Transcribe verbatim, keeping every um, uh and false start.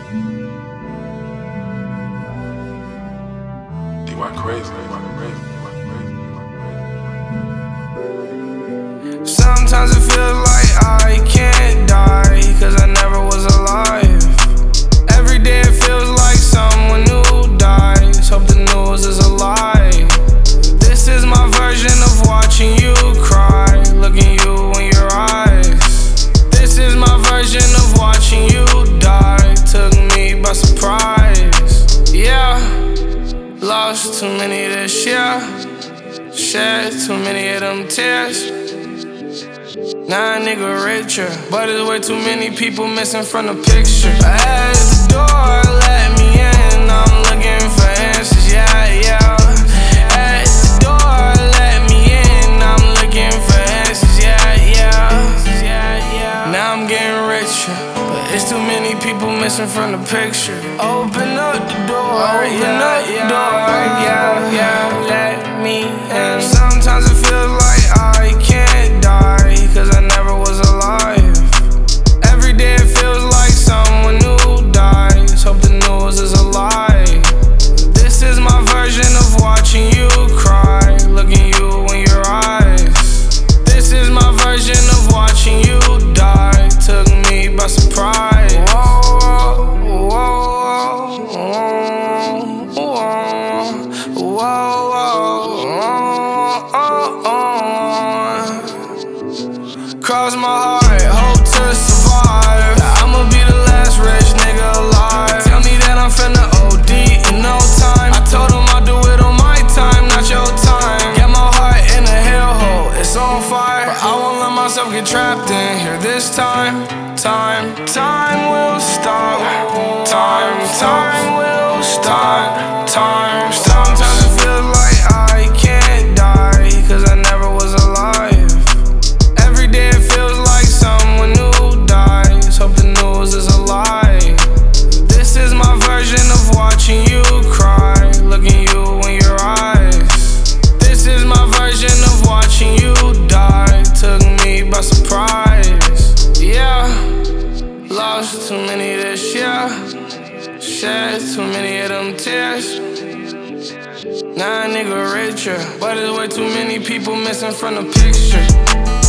D Y crazy, D Y crazy, D Y crazy. Sometimes it feels like I can't die, cause I never was alive. Every day it feels like someone new dies. Hope the news is a lie. This is my version of watching you cry, looking you in your eyes. This is my version of watching you die. Took me by surprise. Yeah, lost too many this year. Shed too many of them tears. Now a nigga richer, but there's way too many people missing from the picture. At the door, let me in, I'm looking for answers, yeah, yeah. At the door, let me in, I'm looking for answers, yeah, yeah. Now I'm getting richer, but it's too many people missing from the picture. Open up the door, open yeah, up the yeah, door, yeah, yeah, let me in. Sometimes it feels like I can't die, cause I never was alive. Every day it feels like someone new dies. Hope the news is a lie. This is my version of watching you cry, looking you in your eyes. This is my version of watching you die. Took me by surprise. Whoa, whoa, whoa, whoa, whoa, whoa, whoa. Cross my heart, hope to survive. I'ma be the last rich nigga alive. Tell me that I'm finna O D in no time. I told him I'll do it on my time, not your time. Get my heart in a hellhole, it's on fire, but I won't let myself get trapped in here this time. Time, time will stop. Time, time will stop. Time, sometimes it feels like I can't die, cause I never was alive. Every day it feels like someone new dies. Hope the news is a lie. This is my version of watching you cry, looking you in your eyes. This is my version of watching you die. Took me by surprise. Yeah, lost too many this year. Shed too many of them tears. Now a nigga richer, but there's way too many people missing from the picture.